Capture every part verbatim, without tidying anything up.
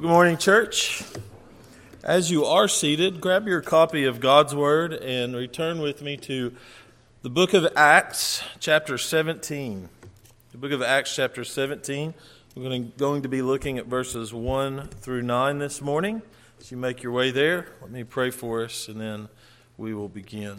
Good morning, church. As you are seated, grab your copy of God's Word and return with me to the book of Acts, chapter seventeen. The book of Acts, chapter seventeen. We're going to be looking at verses one through nine this morning. As you make your way there, let me pray for us, and then we will begin.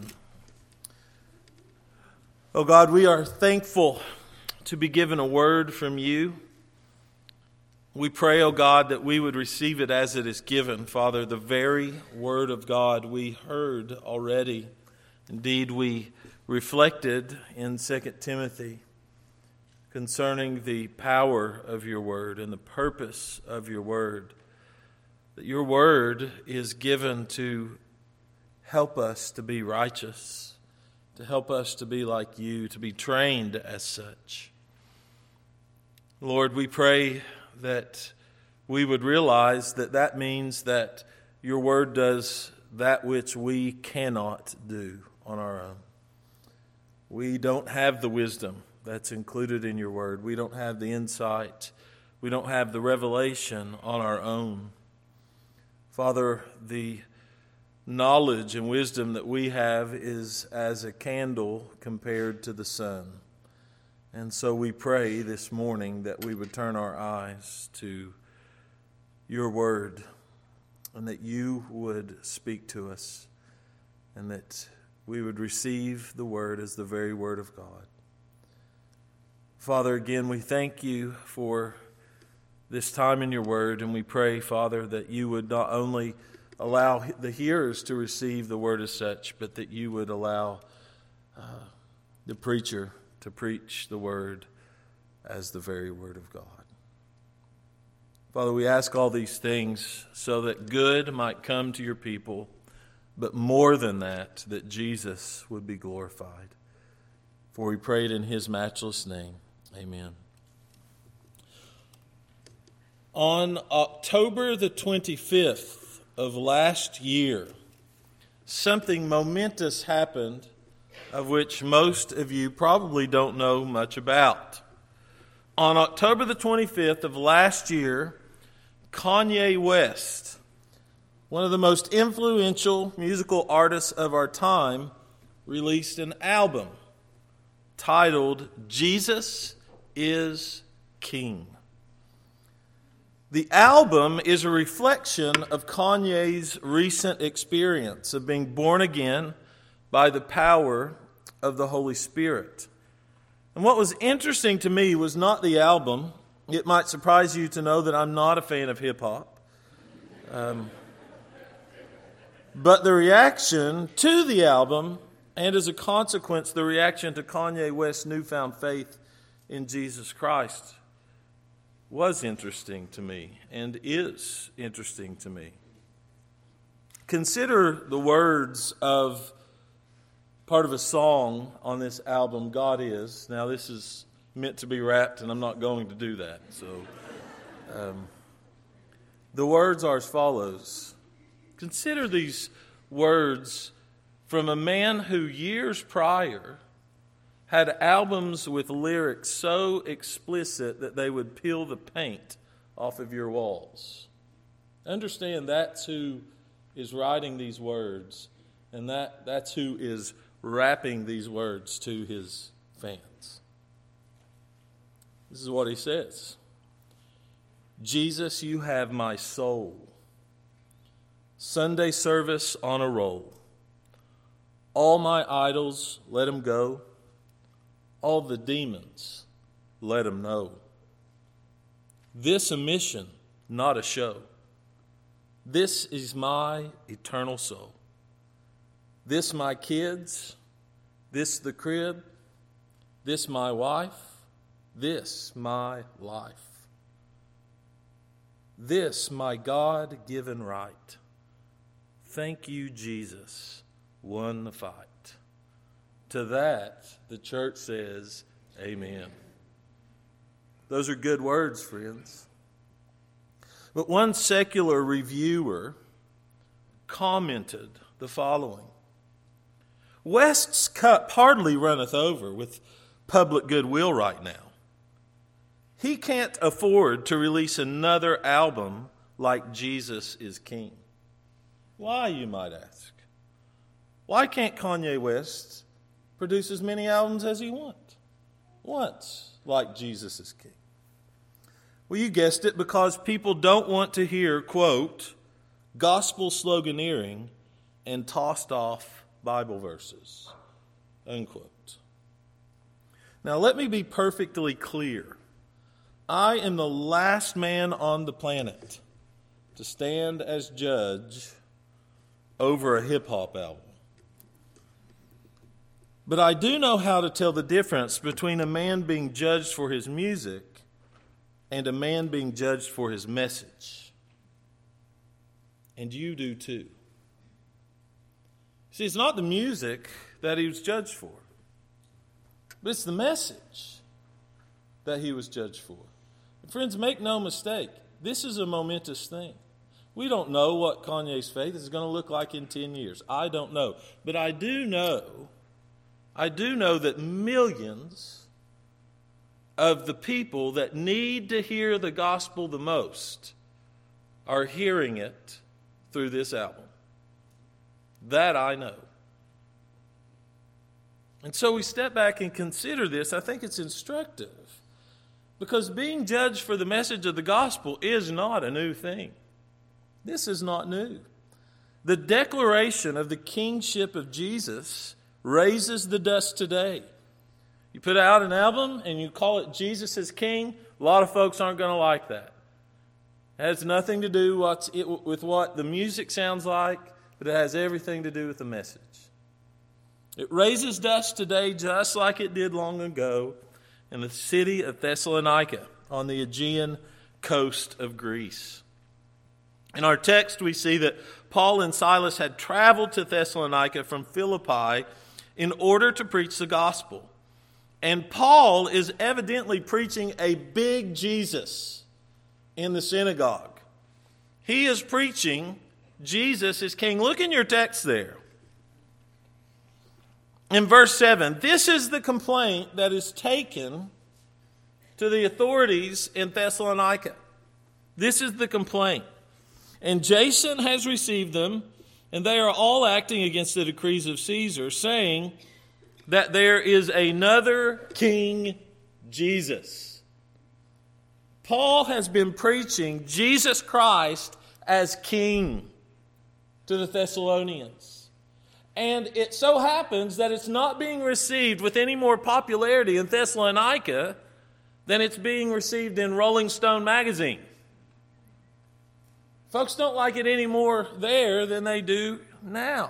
Oh God, we are thankful to be given a word from you. We pray, O God, that we would receive it as it is given. Father, the very word of God we heard already. Indeed, we reflected in Second Timothy concerning the power of your word and the purpose of your word. That your word is given to help us to be righteous, to help us to be like you, to be trained as such. Lord, we pray that we would realize that that means that your word does that which we cannot do on our own. We don't have the wisdom that's included in your word. We don't have the insight. We don't have the revelation on our own. Father, the knowledge and wisdom that we have is as a candle compared to the sun. And so we pray this morning that we would turn our eyes to your word and that you would speak to us and that we would receive the word as the very word of God. Father, again, we thank you for this time in your word, and we pray, Father, that you would not only allow the hearers to receive the word as such, but that you would allow uh, the preacher to preach the word as the very word of God. Father, we ask all these things so that good might come to your people, but more than that, that Jesus would be glorified. For we prayed in his matchless name. Amen. On October the twenty-fifth of last year, something momentous happened of which most of you probably don't know much about. On October the twenty-fifth of last year, Kanye West, one of the most influential musical artists of our time, released an album titled Jesus is King. The album is a reflection of Kanye's recent experience of being born again by the power of the Holy Spirit. And what was interesting to me was not the album. It might surprise you to know that I'm not a fan of hip-hop. Um, but the reaction to the album, and as a consequence, the reaction to Kanye West's newfound faith in Jesus Christ, was interesting to me and is interesting to me. Consider the words of part of a song on this album, God Is. Now, this is meant to be rapped, and I'm not going to do that. So, um, the words are as follows. Consider these words from a man who years prior had albums with lyrics so explicit that they would peel the paint off of your walls. Understand that's who is writing these words, and that, that's who is rapping these words to his fans. This is what he says. Jesus, you have my soul. Sunday service on a roll. All my idols, let them go. All the demons, let them know. This a mission, not a show. This is my eternal soul. This my kids, this the crib, this my wife, this my life. This my God-given right. Thank you, Jesus, won the fight. To that, the church says, amen. Those are good words, friends. But one secular reviewer commented the following. West's cup hardly runneth over with public goodwill right now. He can't afford to release another album like Jesus is king. Why, you might ask? Why can't Kanye West produce as many albums as he want, wants, like Jesus is king? Well, you guessed it, because people don't want to hear, quote, gospel sloganeering and tossed off Bible verses, unquote. Now, let me be perfectly clear. I am the last man on the planet to stand as judge over a hip-hop album. But I do know how to tell the difference between a man being judged for his music and a man being judged for his message. And you do too. See, it's not the music that he was judged for, but it's the message that he was judged for. And friends, make no mistake, this is a momentous thing. We don't know what Kanye's faith is going to look like in ten years. I don't know. But I do know, I do know that millions of the people that need to hear the gospel the most are hearing it through this album. That I know. And so we step back and consider this. I think it's instructive, because being judged for the message of the gospel is not a new thing. This is not new. The declaration of the kingship of Jesus raises the dust today. You put out an album and you call it Jesus is King, a lot of folks aren't going to like that. It has nothing to do with what the music sounds like, but it has everything to do with the message. It raises dust today just like it did long ago in the city of Thessalonica on the Aegean coast of Greece. In our text, we see that Paul and Silas had traveled to Thessalonica from Philippi in order to preach the gospel. And Paul is evidently preaching a big Jesus in the synagogue. He is preaching Jesus is king. Look in your text there. In verse seven, this is the complaint that is taken to the authorities in Thessalonica. This is the complaint. And Jason has received them, and they are all acting against the decrees of Caesar, saying that there is another King Jesus. Paul has been preaching Jesus Christ as King to the Thessalonians. And it so happens that it's not being received with any more popularity in Thessalonica than it's being received in Rolling Stone magazine. Folks don't like it any more there than they do now.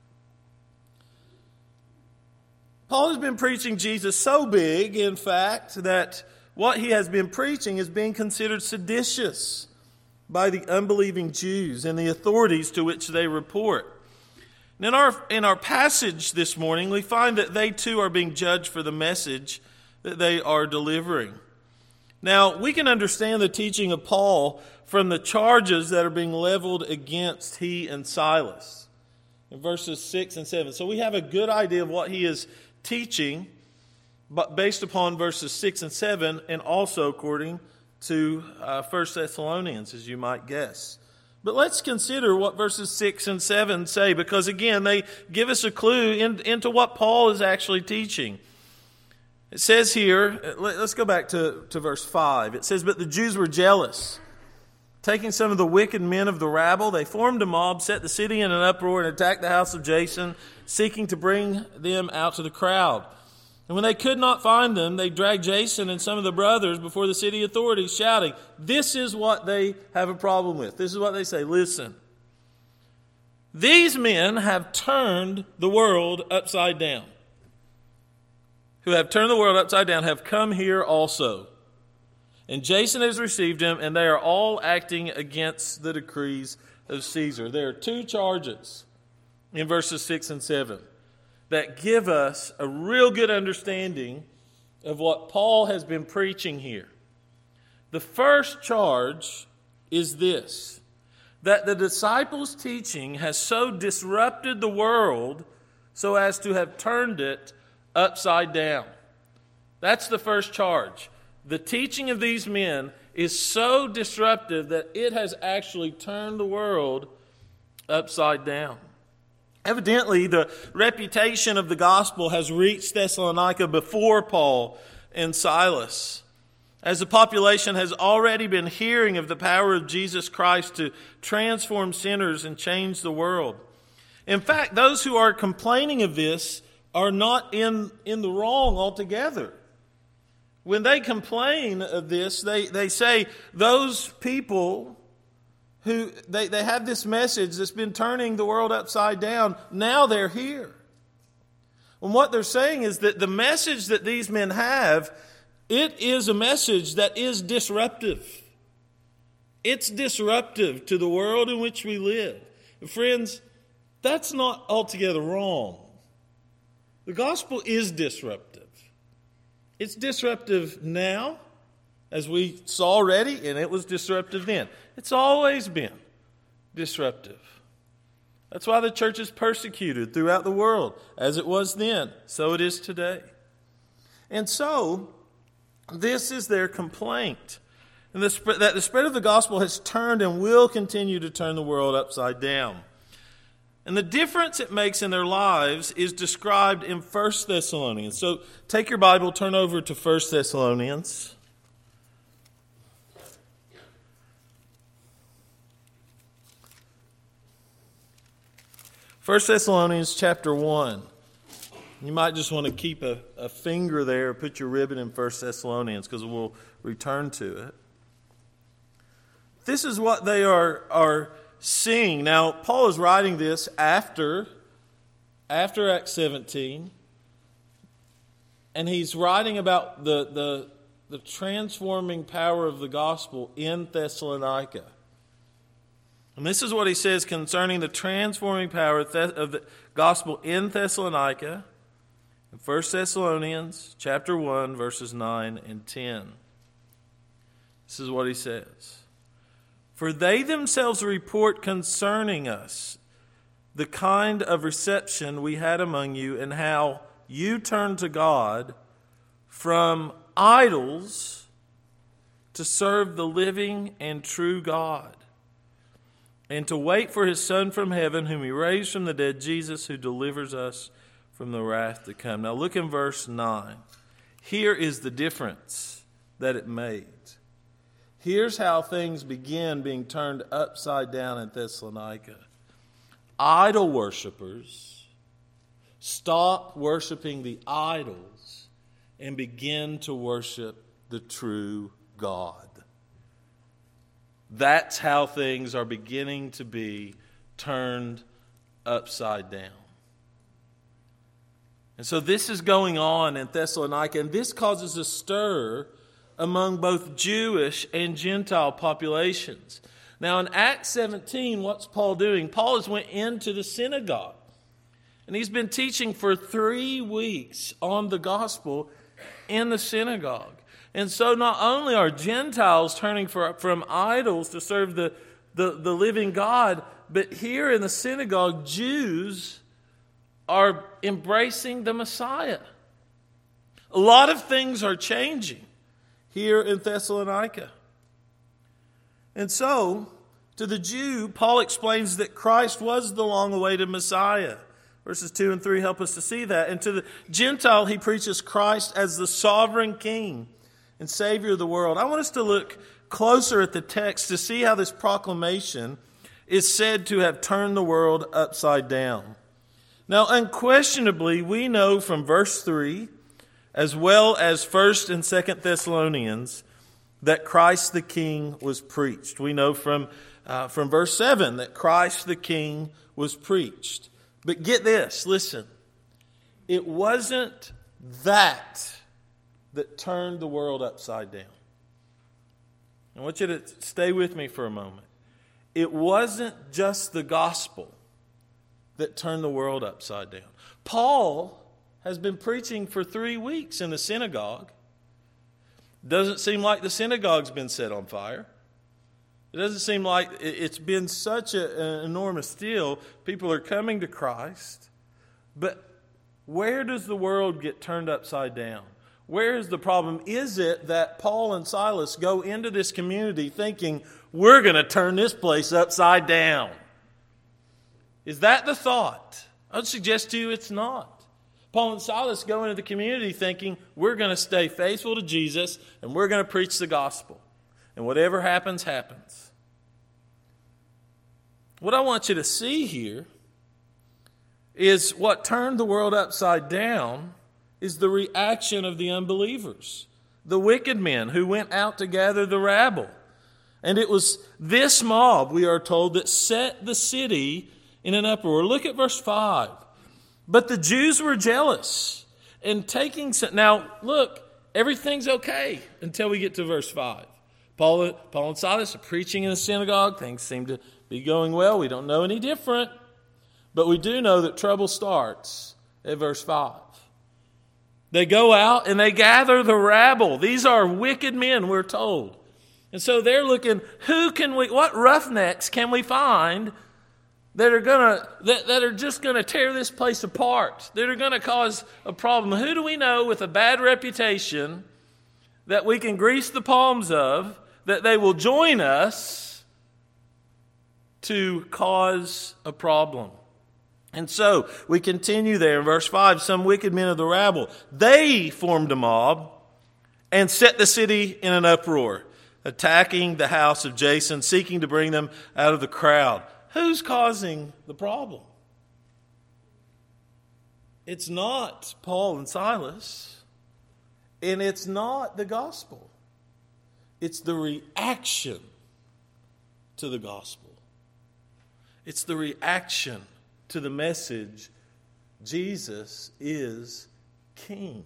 Paul has been preaching Jesus so big, in fact, that what he has been preaching is being considered seditious by the unbelieving Jews and the authorities to which they report. In our, in our passage this morning, we find that they too are being judged for the message that they are delivering. Now, we can understand the teaching of Paul from the charges that are being leveled against he and Silas in verses six and seven. So we have a good idea of what he is teaching, but based upon verses six and seven, and also according to uh, First Thessalonians, as you might guess. But let's consider what verses six and seven say, because again, they give us a clue in, into what Paul is actually teaching. It says here, let's go back to, to verse five. It says, but the Jews were jealous. Taking some of the wicked men of the rabble, they formed a mob, set the city in an uproar, and attacked the house of Jason, seeking to bring them out to the crowd. And when they could not find them, they dragged Jason and some of the brothers before the city authorities, shouting, this is what they have a problem with. This is what they say. Listen, these men have turned the world upside down. Who have turned the world upside down have come here also. And Jason has received him, and they are all acting against the decrees of Caesar. There are two charges in verses six and seven that give us a real good understanding of what Paul has been preaching here. The first charge is this, that the disciples' teaching has so disrupted the world so as to have turned it upside down. That's the first charge. The teaching of these men is so disruptive that it has actually turned the world upside down. Evidently, the reputation of the gospel has reached Thessalonica before Paul and Silas, as the population has already been hearing of the power of Jesus Christ to transform sinners and change the world. In fact, those who are complaining of this are not in, in the wrong altogether. When they complain of this, they, they say those people who they, they have this message that's been turning the world upside down, now they're here. And what they're saying is that the message that these men have, it is a message that is disruptive. It's disruptive to the world in which we live. And friends, that's not altogether wrong. The gospel is disruptive. It's disruptive now, as we saw already, and it was disruptive then. It's always been disruptive. That's why the church is persecuted throughout the world, as it was then, so it is today. And so, this is their complaint, and the spread, that the spread of the gospel has turned and will continue to turn the world upside down. And the difference it makes in their lives is described in First Thessalonians. So take your Bible, turn over to First Thessalonians. First Thessalonians chapter one. You might just want to keep a, a finger there, put your ribbon in First Thessalonians, because we'll return to it. This is what they are, are seeing. Now, Paul is writing this after, after Acts seventeen, and he's writing about the, the, the transforming power of the gospel in Thessalonica. And this is what he says concerning the transforming power of the gospel in Thessalonica, in First Thessalonians chapter one, verses nine and ten. This is what he says. For they themselves report concerning us the kind of reception we had among you, and how you turned to God from idols to serve the living and true God, and to wait for his Son from heaven, whom he raised from the dead, Jesus, who delivers us from the wrath to come. Now look in verse nine. Here is the difference that it made. Here's how things begin being turned upside down in Thessalonica. Idol worshipers stop worshiping the idols and begin to worship the true God. That's how things are beginning to be turned upside down. And so this is going on in Thessalonica, and this causes a stir among both Jewish and Gentile populations. Now in Acts seventeen, what's Paul doing? Paul has went into the synagogue, and he's been teaching for three weeks on the gospel in the synagogue. And so not only are Gentiles turning for, from idols to serve the, the, the living God, but here in the synagogue, Jews are embracing the Messiah. A lot of things are changing here in Thessalonica. And so, to the Jew, Paul explains that Christ was the long-awaited Messiah. Verses two and three help us to see that. And to the Gentile, he preaches Christ as the sovereign King and Savior of the world. I want us to look closer at the text to see how this proclamation is said to have turned the world upside down. Now, unquestionably, we know from verse three, as well as First and Second Thessalonians, that Christ the King was preached. We know from, uh, from verse seven that Christ the King was preached. But get this, listen. It wasn't that that turned the world upside down. I want you to stay with me for a moment. It wasn't just the gospel that turned the world upside down. Paul has been preaching for three weeks in the synagogue. Doesn't seem like the synagogue's been set on fire. It doesn't seem like it's been such a, an enormous deal. People are coming to Christ. But where does the world get turned upside down? Where is the problem? Is it that Paul and Silas go into this community thinking, we're going to turn this place upside down? Is that the thought? I would suggest to you it's not. Paul and Silas go into the community thinking, we're going to stay faithful to Jesus and we're going to preach the gospel. And whatever happens, happens. What I want you to see here is what turned the world upside down is the reaction of the unbelievers, the wicked men who went out to gather the rabble. And it was this mob, we are told, that set the city in an uproar. Look at verse five. But the Jews were jealous and taking some. Now, look, everything's okay until we get to verse five. Paul, Paul and Silas are preaching in the synagogue. Things seem to be going well. We don't know any different. But we do know that trouble starts at verse five. They go out and they gather the rabble. These are wicked men, we're told. And so they're looking, who can we, what roughnecks can we find that are gonna that, that are just gonna tear this place apart, that are gonna cause a problem? Who do we know with a bad reputation that we can grease the palms of, that they will join us to cause a problem? And so we continue there in verse five. Some wicked men of the rabble, they formed a mob and set the city in an uproar, attacking the house of Jason, seeking to bring them out of the crowd. Who's causing the problem? It's not Paul and Silas, and it's not the gospel. It's the reaction to the gospel. It's the reaction to the message, Jesus is King.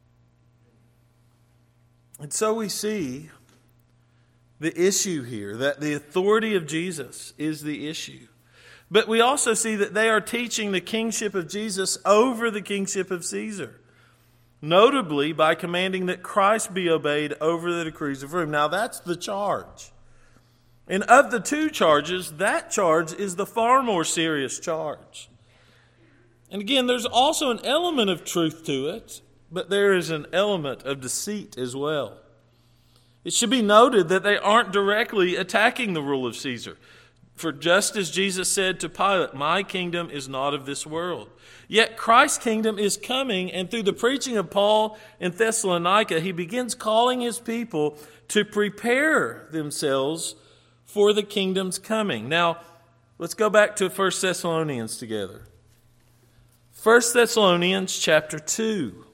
And so we see the issue here, that the authority of Jesus is the issue. But we also see that they are teaching the kingship of Jesus over the kingship of Caesar, notably by commanding that Christ be obeyed over the decrees of Rome. Now that's the charge. And of the two charges, that charge is the far more serious charge. And again, there's also an element of truth to it, but there is an element of deceit as well. It should be noted that they aren't directly attacking the rule of Caesar. For just as Jesus said to Pilate, my kingdom is not of this world. Yet Christ's kingdom is coming, and through the preaching of Paul in Thessalonica, he begins calling his people to prepare themselves for the kingdom's coming. Now, let's go back to First Thessalonians together. First Thessalonians chapter two.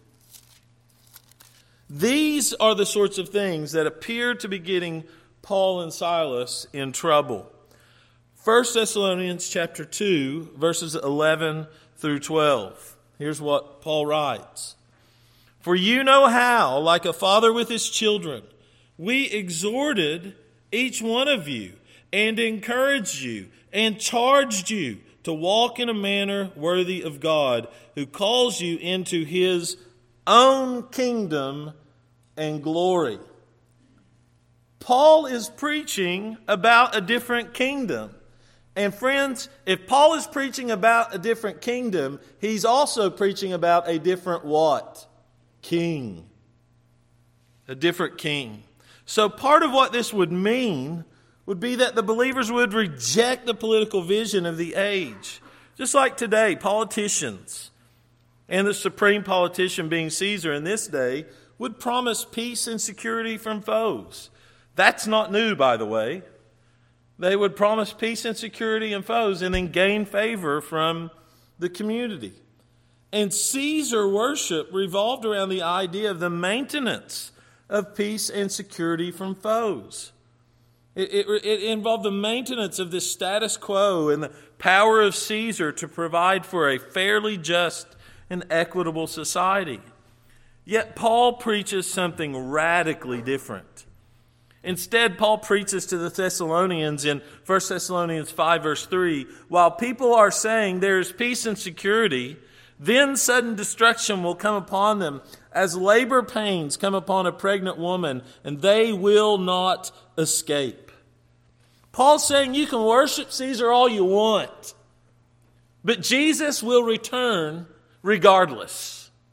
These are the sorts of things that appear to be getting Paul and Silas in trouble. First Thessalonians chapter two, verses eleven through twelve. Here's what Paul writes. For you know how, like a father with his children, we exhorted each one of you and encouraged you and charged you to walk in a manner worthy of God, who calls you into his own kingdom and glory. Paul is preaching about a different kingdom. And friends, if Paul is preaching about a different kingdom, he's also preaching about a different what? King. A different king. So part of what this would mean would be that the believers would reject the political vision of the age. Just like today, politicians, and the supreme politician being Caesar in this day, would promise peace and security from foes. That's not new, by the way. They would promise peace and security and foes and then gain favor from the community. And Caesar worship revolved around the idea of the maintenance of peace and security from foes. It, it, it involved the maintenance of this status quo and the power of Caesar to provide for a fairly just and equitable society. Yet Paul preaches something radically different. Instead, Paul preaches to the Thessalonians in First Thessalonians five, verse three, while people are saying there is peace and security, then sudden destruction will come upon them as labor pains come upon a pregnant woman, and they will not escape. Paul's saying you can worship Caesar all you want, but Jesus will return regardless.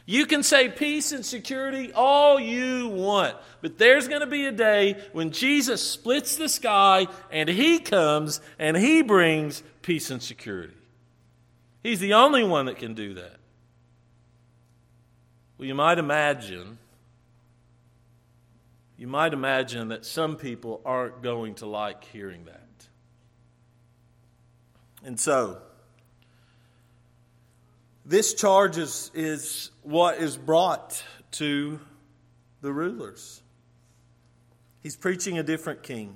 You can say peace and security all you want, but there's going to be a day when Jesus splits the sky and He comes and He brings peace and security. He's the only one that can do that. Well, you might imagine, you might imagine that some people aren't going to like hearing that. And so, this charge is, is what is brought to the rulers. He's preaching a different king.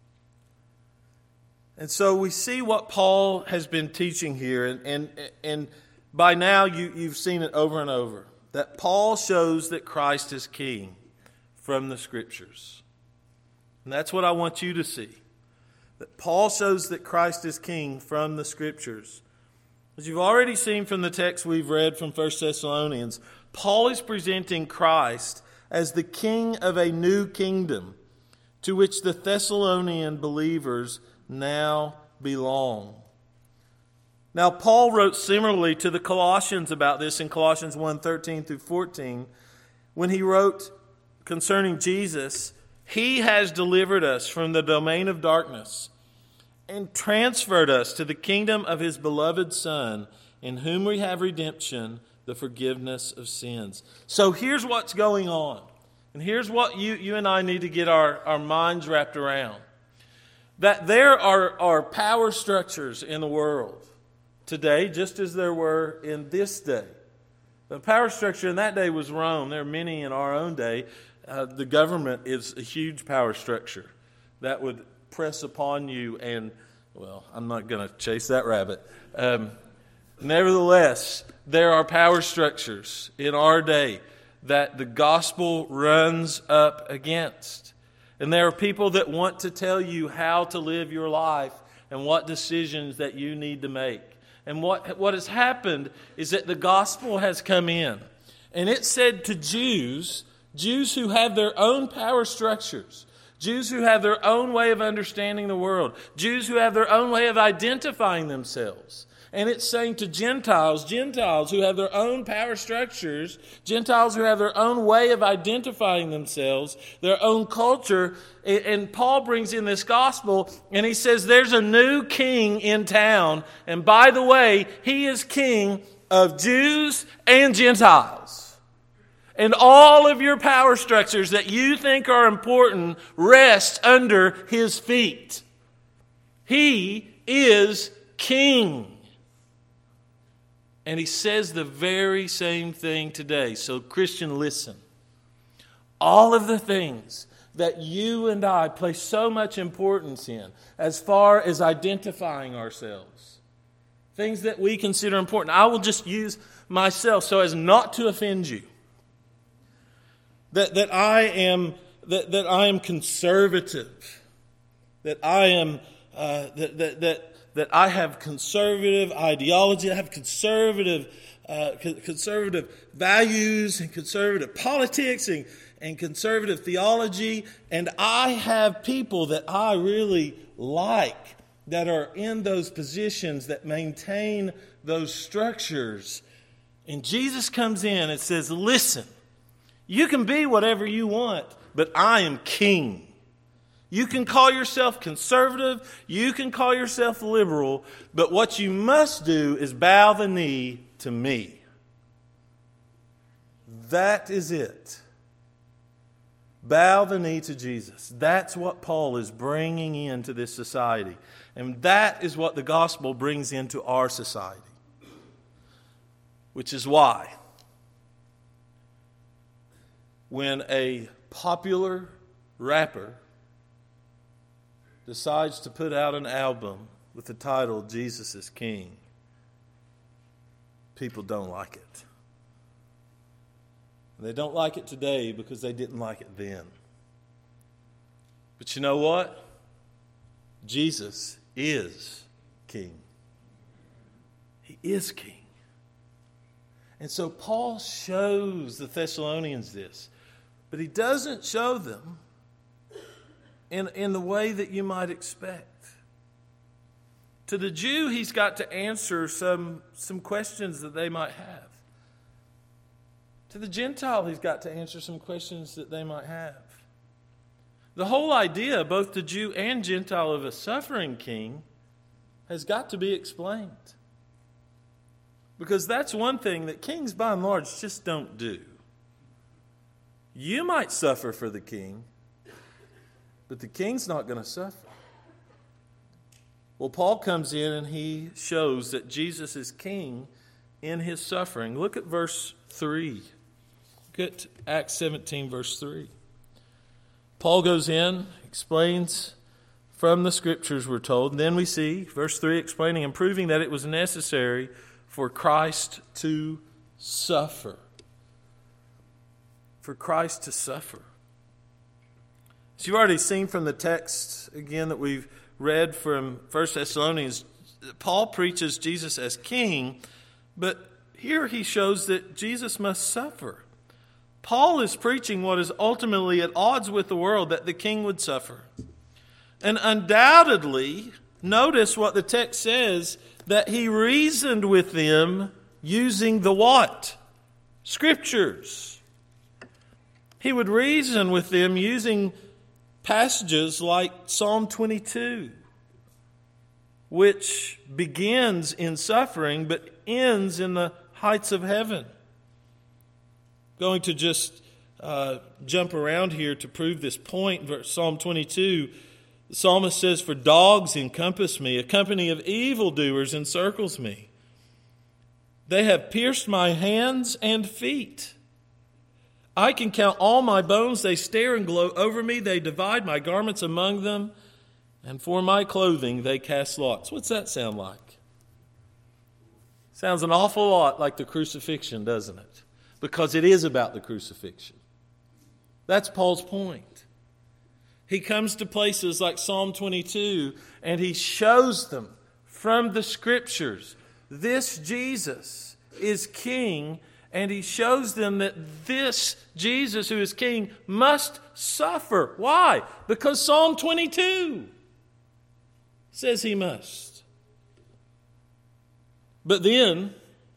And so we see what Paul has been teaching here. And, and, and by now you, you've seen it over and over. That Paul shows that Christ is king from the Scriptures. And that's what I want you to see. That Paul shows that Christ is king from the Scriptures. As you've already seen from the text we've read from First Thessalonians, Paul is presenting Christ as the king of a new kingdom to which the Thessalonian believers now belong. Now, Paul wrote similarly to the Colossians about this in Colossians one, thirteen through fourteen, when he wrote concerning Jesus, He has delivered us from the domain of darkness and transferred us to the kingdom of His beloved Son, in whom we have redemption, the forgiveness of sins. So here's what's going on. And here's what you, you and I need to get our, our minds wrapped around. That there are, are power structures in the world today, just as there were in this day. The power structure in that day was Rome. There are many in our own day. Uh, the government is a huge power structure that would press upon you and, well, I'm not going to chase that rabbit. Um, nevertheless, there are power structures in our day that the gospel runs up against. And there are people that want to tell you how to live your life and what decisions that you need to make. And what, what has happened is that the gospel has come in. And it said to Jews, Jews who have their own power structures, Jews who have their own way of understanding the world, Jews who have their own way of identifying themselves. And it's saying to Gentiles, Gentiles who have their own power structures, Gentiles who have their own way of identifying themselves, their own culture. And Paul brings in this gospel and he says there's a new king in town. And by the way, he is king of Jews and Gentiles. And all of your power structures that you think are important rest under his feet. He is king. And he says the very same thing today. So Christian, listen. All of the things that you and I place so much importance in as far as identifying ourselves, things that we consider important. I will just use myself so as not to offend you. That that I am that, that I am conservative. That I am uh, that that that that I have conservative ideology. I have conservative uh, conservative values and conservative politics and, and conservative theology. And I have people that I really like that are in those positions that maintain those structures. And Jesus comes in and says, listen, you can be whatever you want, but I am king. You can call yourself conservative, you can call yourself liberal, but what you must do is bow the knee to me. That is it. Bow the knee to Jesus. That's what Paul is bringing into this society. And that is what the gospel brings into our society. Which is why when a popular rapper decides to put out an album with the title Jesus is King, people don't like it. And they don't like it today because they didn't like it then. But you know what? Jesus is King. He is King. And so Paul shows the Thessalonians this. But he doesn't show them in, in the way that you might expect. To the Jew, he's got to answer some, some questions that they might have. To the Gentile, he's got to answer some questions that they might have. The whole idea, both the Jew and Gentile, of a suffering king has got to be explained. Because that's one thing that kings, by and large, just don't do. You might suffer for the king, but the king's not going to suffer. Well, Paul comes in and he shows that Jesus is king in his suffering. Look at verse three. Look at Acts seventeen, verse three. Paul goes in, explains from the Scriptures, we're told. And then we see, verse three, explaining and proving that it was necessary for Christ to suffer. For Christ to suffer. As you've already seen from the text, again, that we've read from First Thessalonians, Paul preaches Jesus as king, but here he shows that Jesus must suffer. Paul is preaching what is ultimately at odds with the world, that the king would suffer. And undoubtedly, notice what the text says, that he reasoned with them using the what? Scriptures. He would reason with them using passages like Psalm twenty-two, which begins in suffering but ends in the heights of heaven. Going to just uh, jump around here to prove this point. Psalm twenty-two, the psalmist says, "For dogs encompass me, a company of evildoers encircles me. They have pierced my hands and feet. I can count all my bones. They stare and gloat over me. They divide my garments among them. And for my clothing they cast lots." What's that sound like? Sounds an awful lot like the crucifixion, doesn't it? Because it is about the crucifixion. That's Paul's point. He comes to places like Psalm twenty-two and he shows them from the Scriptures, this Jesus is king. And he shows them that this Jesus who is king must suffer. Why? Because Psalm twenty-two says he must. But then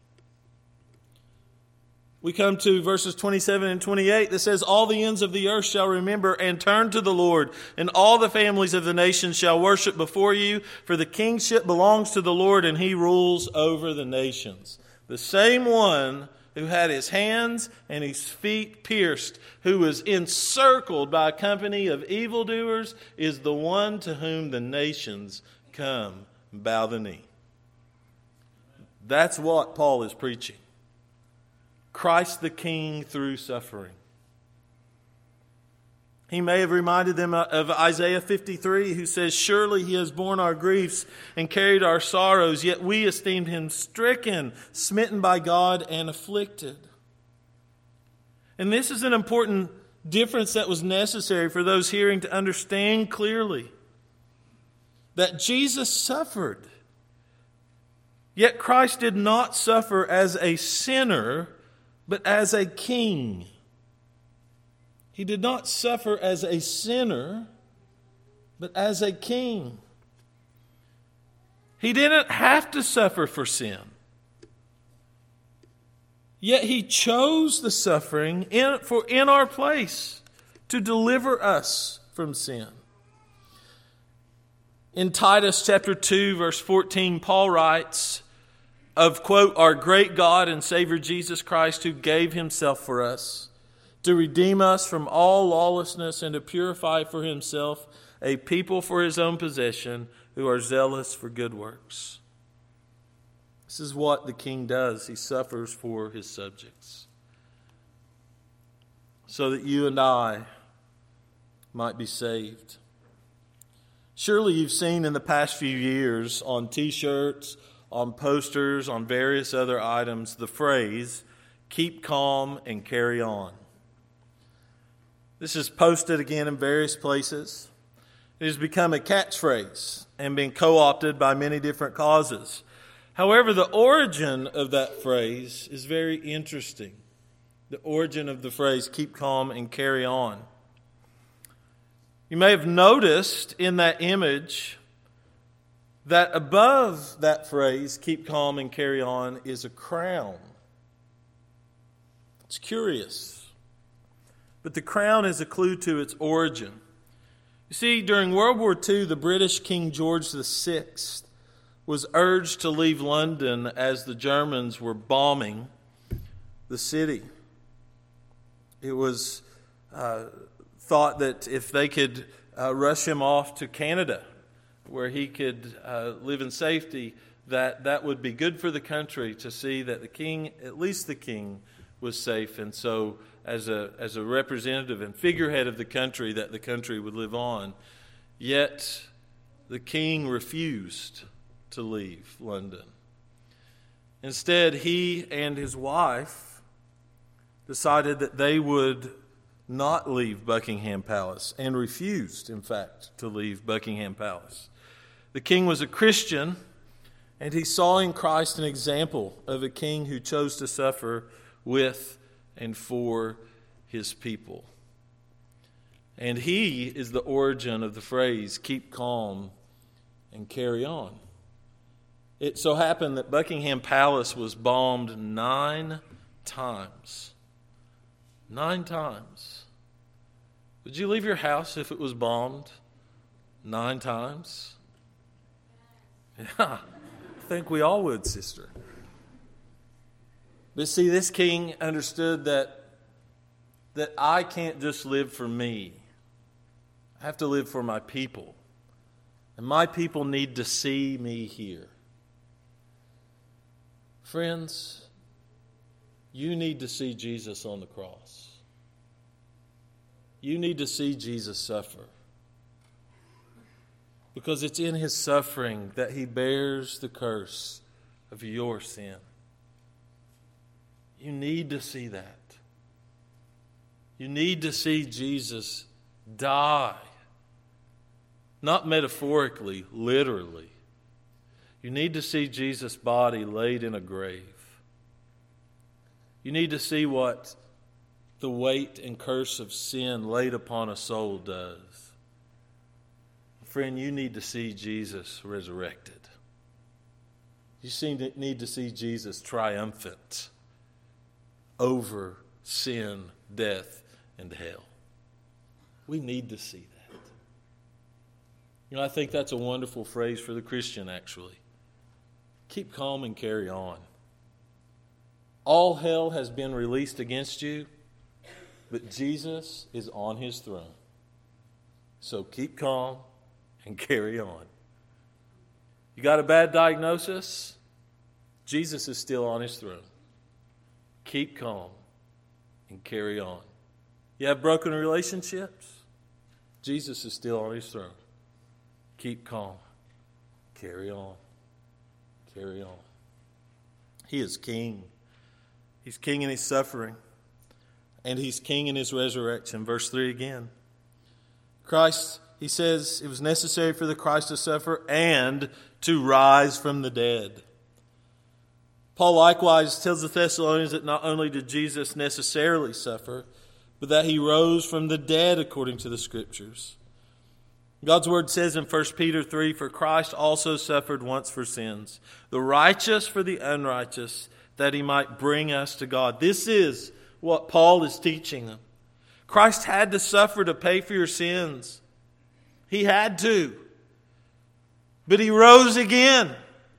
we come to verses twenty-seven and twenty-eight that says, "All the ends of the earth shall remember and turn to the Lord, and all the families of the nations shall worship before you, for the kingship belongs to the Lord, and he rules over the nations." The same one who had his hands and his feet pierced, who was encircled by a company of evildoers, is the one to whom the nations come and bow the knee. That's what Paul is preaching. Christ the King through suffering. He may have reminded them of Isaiah fifty-three, who says, "Surely he has borne our griefs and carried our sorrows, yet we esteemed him stricken, smitten by God, and afflicted." And this is an important difference that was necessary for those hearing to understand clearly. That Jesus suffered. Yet Christ did not suffer as a sinner, but as a king. He did not suffer as a sinner, but as a king. He didn't have to suffer for sin. Yet he chose the suffering in, for, in our place to deliver us from sin. In Titus chapter two, verse fourteen, Paul writes of, quote, "our great God and Savior Jesus Christ, who gave himself for us, to redeem us from all lawlessness and to purify for himself a people for his own possession who are zealous for good works." This is what the king does. He suffers for his subjects, so that you and I might be saved. Surely you've seen in the past few years on t-shirts, on posters, on various other items, the phrase, "keep calm and carry on." This is posted again in various places. It has become a catchphrase and been co-opted by many different causes. However, the origin of that phrase is very interesting. The origin of the phrase, "keep calm and carry on." You may have noticed in that image that above that phrase, "keep calm and carry on," is a crown. It's curious. But the crown is a clue to its origin. You see, during World War Two, the British King George the Sixth was urged to leave London as the Germans were bombing the city. It was uh, thought that if they could uh, rush him off to Canada, where he could uh, live in safety, that that would be good for the country to see that the king, at least the king, was safe. And so as a as a representative and figurehead of the country, that the country would live on. Yet the king refused to leave London. Instead, he and his wife decided that they would not leave Buckingham Palace, and refused, in fact, to leave Buckingham Palace. The king was a Christian, and he saw in Christ an example of a king who chose to suffer with and for his people. And he is the origin of the phrase, keep calm and carry on. It so happened that Buckingham Palace was bombed nine times. Nine times. Would you leave your house if it was bombed nine times? Yeah, I think we all would, sister. But see, this king understood that, that I can't just live for me. I have to live for my people. And my people need to see me here. Friends, you need to see Jesus on the cross. You need to see Jesus suffer. Because it's in his suffering that he bears the curse of your sin. You need to see that. You need to see Jesus die. Not metaphorically, literally. You need to see Jesus' body laid in a grave. You need to see what the weight and curse of sin laid upon a soul does. Friend, you need to see Jesus resurrected. You need to see Jesus triumphant over sin, death, and hell. We need to see that. You know, I think that's a wonderful phrase for the Christian, actually. Keep calm and carry on. All hell has been released against you, but Jesus is on his throne. So keep calm and carry on. You got a bad diagnosis? Jesus is still on his throne. Keep calm and carry on. You have broken relationships? Jesus is still on his throne. Keep calm. Carry on. Carry on. He is king. He's king in his suffering. And he's king in his resurrection. Verse three again. Christ, he says, it was necessary for the Christ to suffer and to rise from the dead. Paul likewise tells the Thessalonians that not only did Jesus necessarily suffer, but that he rose from the dead according to the Scriptures. God's word says in First Peter three, for Christ also suffered once for sins, the righteous for the unrighteous, that he might bring us to God. This is what Paul is teaching them. Christ had to suffer to pay for your sins. He had to. But he rose again.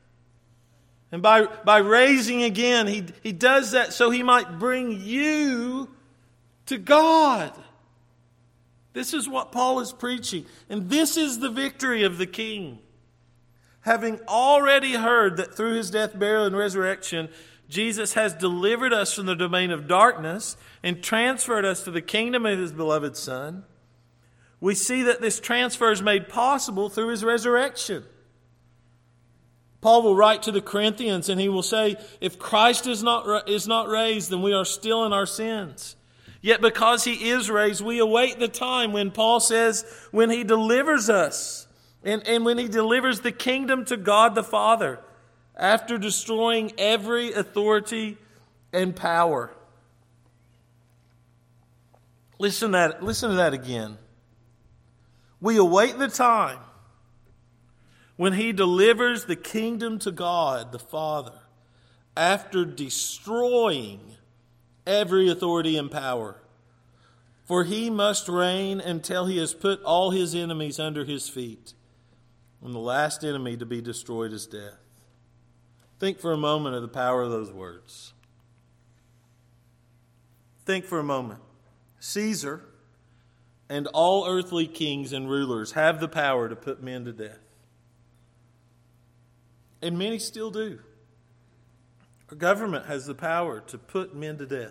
And by, by raising again, he, he does that so he might bring you to God. This is what Paul is preaching. And this is the victory of the King. Having already heard that through his death, burial, and resurrection, Jesus has delivered us from the domain of darkness and transferred us to the kingdom of his beloved Son, we see that this transfer is made possible through his resurrection. Paul will write to the Corinthians and he will say, if Christ is not, is not raised, then we are still in our sins. Yet because he is raised, we await the time when Paul says, when he delivers us and, and when he delivers the kingdom to God the Father after destroying every authority and power. Listen to that, listen to that again. We await the time when he delivers the kingdom to God the Father after destroying every authority and power. For he must reign until he has put all his enemies under his feet. And the last enemy to be destroyed is death. Think for a moment of the power of those words. Think for a moment. Caesar and all earthly kings and rulers have the power to put men to death. And many still do. Our government has the power to put men to death.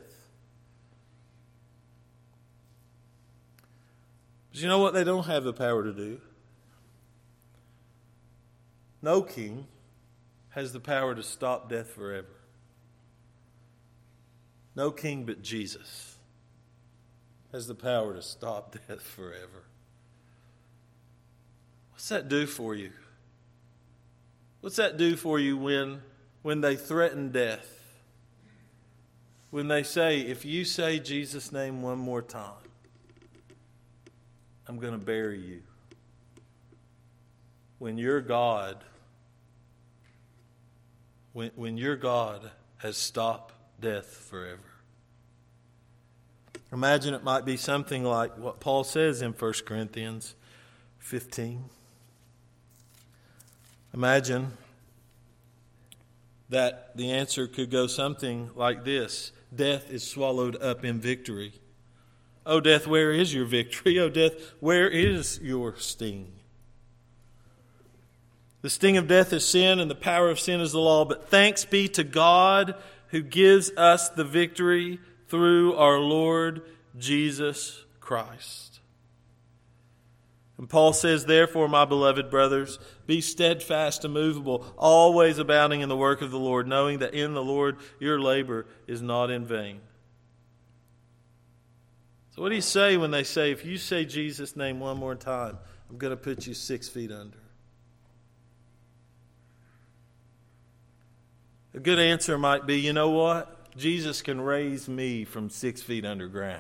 But you know what they don't have the power to do? No king has the power to stop death forever. No king but Jesus has the power to stop death forever. What's that do for you? What's that do for you when, when they threaten death? When they say, if you say Jesus' name one more time, I'm going to bury you. When your God, when, when your God has stopped death forever. Imagine it might be something like what Paul says in First Corinthians fifteen. Imagine that the answer could go something like this. Death is swallowed up in victory. Oh, death, where is your victory? Oh, death, where is your sting? The sting of death is sin, and the power of sin is the law. But thanks be to God who gives us the victory through our Lord Jesus Christ. And Paul says, therefore, my beloved brothers, be steadfast, immovable, always abounding in the work of the Lord, knowing that in the Lord your labor is not in vain. So what do you say when they say, if you say Jesus' name one more time, I'm going to put you six feet under? A good answer might be, you know what? Jesus can raise me from six feet underground.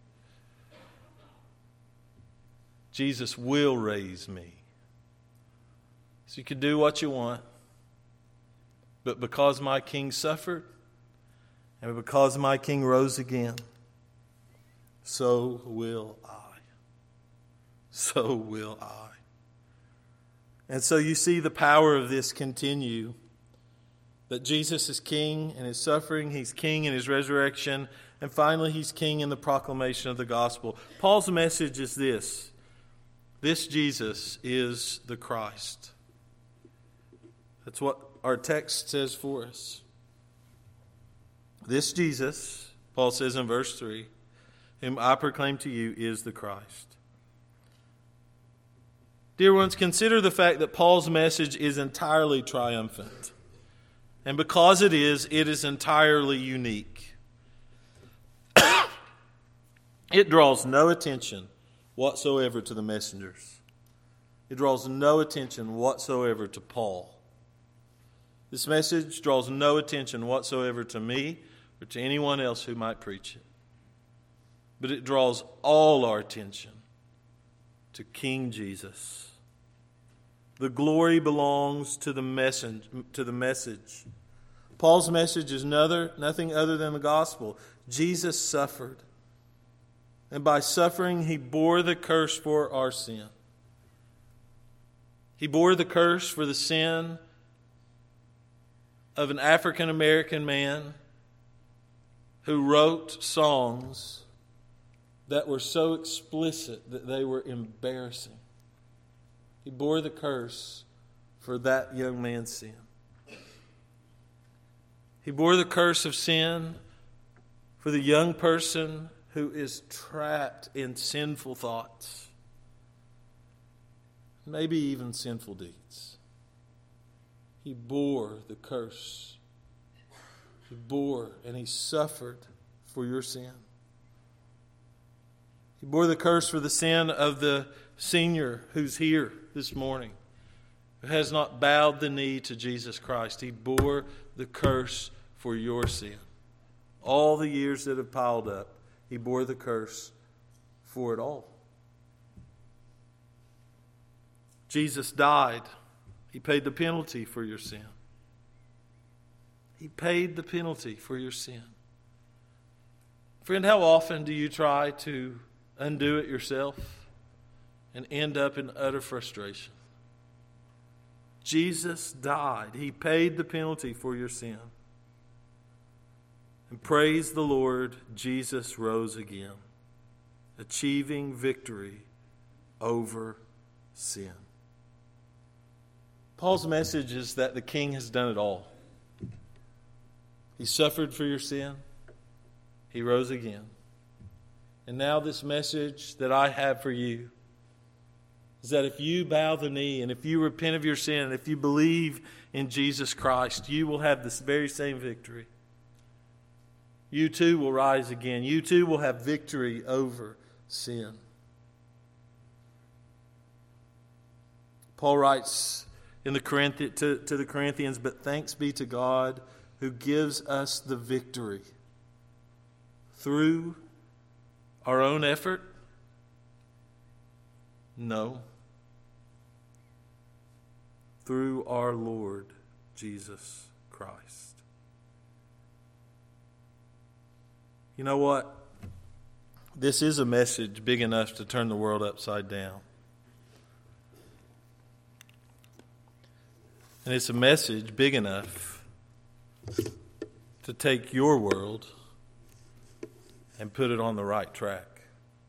Jesus will raise me. So you can do what you want. But because my King suffered, and because my King rose again, so will I. So will I. And so you see the power of this continue. That Jesus is King in His suffering, He's King in His resurrection, and finally He's King in the proclamation of the gospel. Paul's message is this. This Jesus is the Christ. That's what our text says for us. This Jesus, Paul says in verse three, whom I proclaim to you is the Christ. Dear ones, consider the fact that Paul's message is entirely triumphant. And because it is, it is entirely unique. It draws no attention whatsoever to the messengers. It draws no attention whatsoever to Paul. This message draws no attention whatsoever to me or to anyone else who might preach it. But it draws all our attention to King Jesus. The glory belongs to the message. To the message. Paul's message is another, nothing other than the gospel. Jesus suffered. And by suffering, He bore the curse for our sin. He bore the curse for the sin of an African American man who wrote songs that were so explicit that they were embarrassing. He bore the curse for that young man's sin. He bore the curse of sin for the young person who is trapped in sinful thoughts, maybe even sinful deeds. He bore the curse. He bore and He suffered for your sin. He bore the curse for the sin of the senior who's here this morning, who has not bowed the knee to Jesus Christ. He bore the curse for your sin. All the years that have piled up, He bore the curse for it all. Jesus died. He paid the penalty for your sin. He paid the penalty for your sin. Friend, how often do you try to undo it yourself and end up in utter frustration? Jesus died. He paid the penalty for your sin. And praise the Lord, Jesus rose again, achieving victory over sin. Paul's message is that the King has done it all. He suffered for your sin. He rose again. And now this message that I have for you is that if you bow the knee and if you repent of your sin and if you believe in Jesus Christ, you will have this very same victory. You too will rise again. You too will have victory over sin. Paul writes in the Corinthi- to, to the Corinthians, "But thanks be to God who gives us the victory through our own effort? No. Through our Lord Jesus Christ." You know what? This is a message big enough to turn the world upside down. And it's a message big enough to take your world and put it on the right track.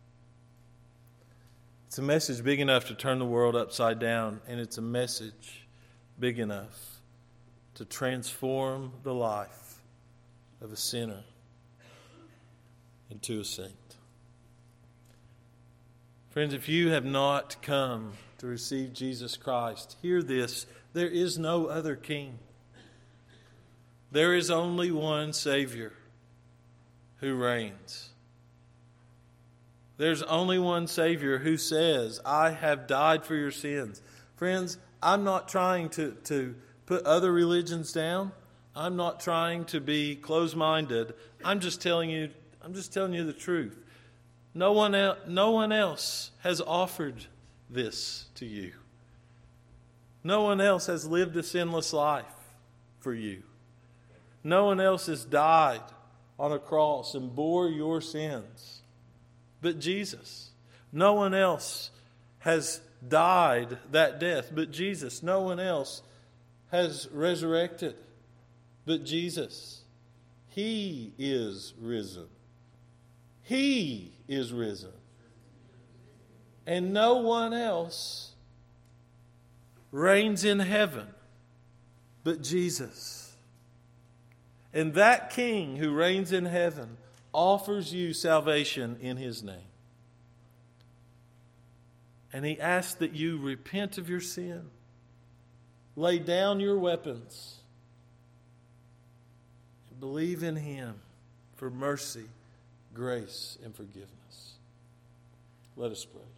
It's a message big enough to turn the world upside down, and it's a message big enough to transform the life of a sinner into a saint. Friends, if you have not come to receive Jesus Christ, hear this: there is no other King. There is only one Savior who reigns. There's only one Savior who says, "I have died for your sins." Friends, I'm not trying to, to put other religions down. I'm not trying to be closed-minded. I'm just telling you, I'm just telling you the truth. No one else, no one else has offered this to you. No one else has lived a sinless life for you. No one else has died on a cross and bore your sins but Jesus. No one else has died that death but Jesus. No one else has resurrected but Jesus. He is risen. He is risen. And no one else reigns in heaven but Jesus. And that King who reigns in heaven offers you salvation in His name. And He asks that you repent of your sin. Lay down your weapons. And believe in Him for mercy, grace, and forgiveness. Let us pray.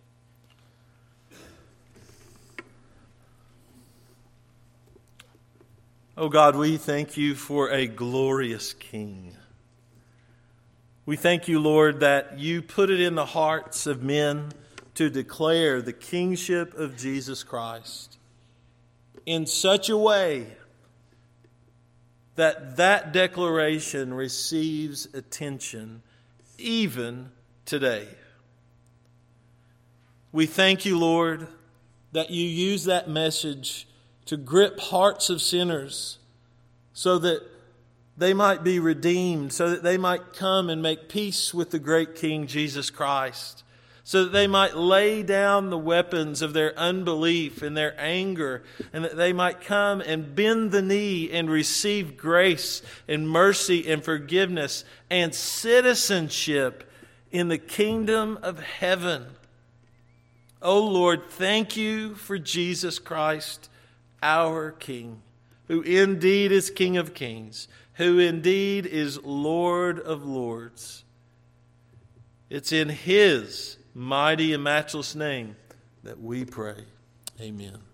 Oh God, we thank you for a glorious King. We thank you, Lord, that you put it in the hearts of men to declare the kingship of Jesus Christ in such a way that that declaration receives attention even today. We thank you, Lord, that you use that message to grip hearts of sinners so that they might be redeemed, so that they might come and make peace with the great King Jesus Christ, so that they might lay down the weapons of their unbelief and their anger, and that they might come and bend the knee and receive grace and mercy and forgiveness and citizenship in the kingdom of heaven. Oh Lord, thank you for Jesus Christ, our King, who indeed is King of kings, who indeed is Lord of lords. It's in His mighty and matchless name that we pray. Amen.